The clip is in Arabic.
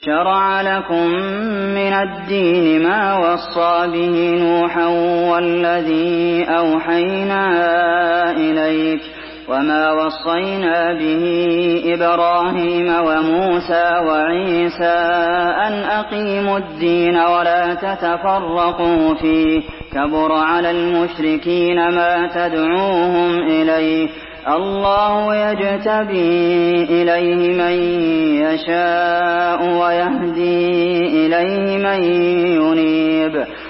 شَرَعَ لَكُم مِّنَ الدِّينِ مَا وَصَّىٰ بِهِ نُوحًا وَالَّذِي أَوْحَيْنَا إِلَيْكَ وَمَا وَصَّيْنَا بِهِ إِبْرَاهِيمَ وَمُوسَىٰ وَعِيسَىٰ أَنْ أَقِيمُوا الدِّينَ وَلَا تَتَفَرَّقُوا فِيهِ ۚ كَبُرَ عَلَى الْمُشْرِكِينَ مَا تَدْعُوهُمْ إِلَيْهِ ۚ اللَّهُ يَجْتَبِي إِلَيْهِ مَن يَشَاءُ وَيَهْدِي إِلَيْهِ مَن يُنِيبُ